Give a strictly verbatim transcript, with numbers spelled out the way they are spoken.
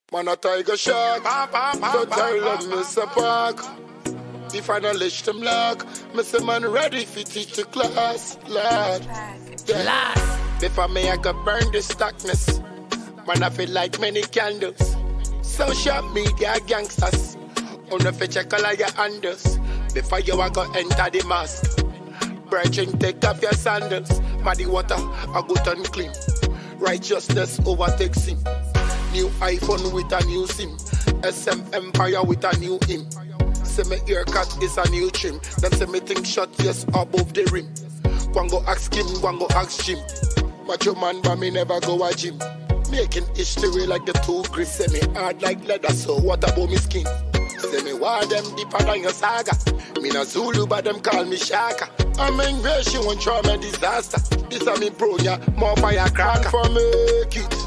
Man a tiger shark, so tell them Mister Park. If I don't lish them lock, Mister Man ready for teach the class, Lord. Yeah. Before me I could burn this darkness, man I feel like many candles. Social media gangsters, on the check all of your handles. Before you I go enter the mosque, virgin take off your sandals. Muddy water I go turn clean, righteousness overtakes him. New iPhone with a new SIM, S M Empire with a new him. Say me haircut is a new trim. Them say me think shot yes above the rim. Go and go ask him, go and go ask Jim. Macho man but me never go a gym. Making history like the two grips. Say me hard like leather, so what about me skin? Say me why them deeper than your saga. Me na Zulu but them call me Shaka. I'm invasion one trauma disaster. This a me bro, yeah, more firecracker. For make it